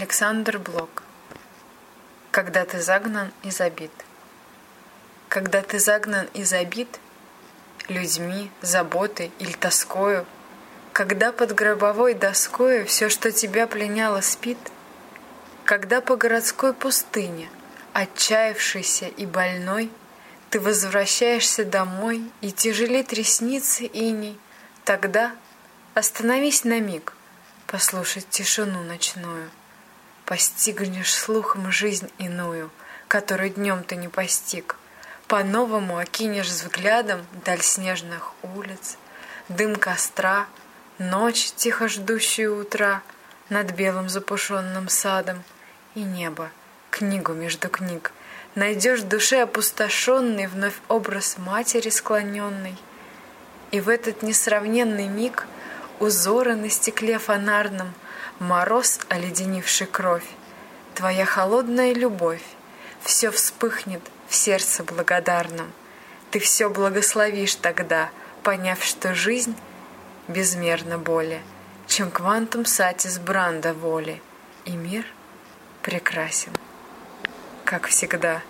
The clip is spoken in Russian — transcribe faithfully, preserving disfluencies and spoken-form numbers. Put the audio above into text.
Александр Блок. Когда ты загнан и забит. Когда ты загнан и забит людьми, заботой или тоскою, когда под гробовой доскою все, что тебя пленяло, спит, когда по городской пустыне, отчаявшийся и больной, ты возвращаешься домой, и тяжелит ресницы иней, тогда остановись на миг, послушать тишину ночную. Постигнешь слухом жизнь иную, которую днем ты не постиг. По-новому окинешь взглядом даль снежных улиц, дым костра, ночь, тихо ждущую утра над белым запушенным садом, и небо, книгу между книг. Найдешь в душе опустошенный вновь образ матери склоненной, и в этот несравненный миг узоры на стекле фонарном, мороз, оледенивший кровь, твоя холодная любовь, все вспыхнет в сердце благодарном. Ты все благословишь тогда, поняв, что жизнь безмерно более, чем квантум сатис Бранда воли, и мир прекрасен, как всегда.